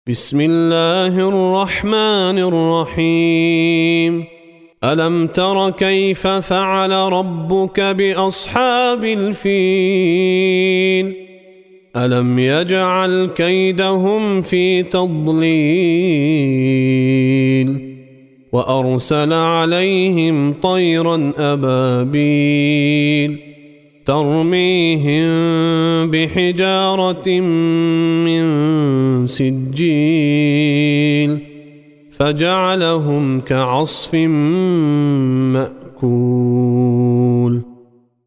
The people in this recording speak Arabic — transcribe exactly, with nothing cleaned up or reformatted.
بسم الله الرحمن الرحيم ألم تر كيف فعل ربك بأصحاب الفيل ألم يجعل كيدهم في تضليل وأرسل عليهم طيرا أبابيل ترميهم بحجارة من سجيل فجعلهم كعصف مأكول.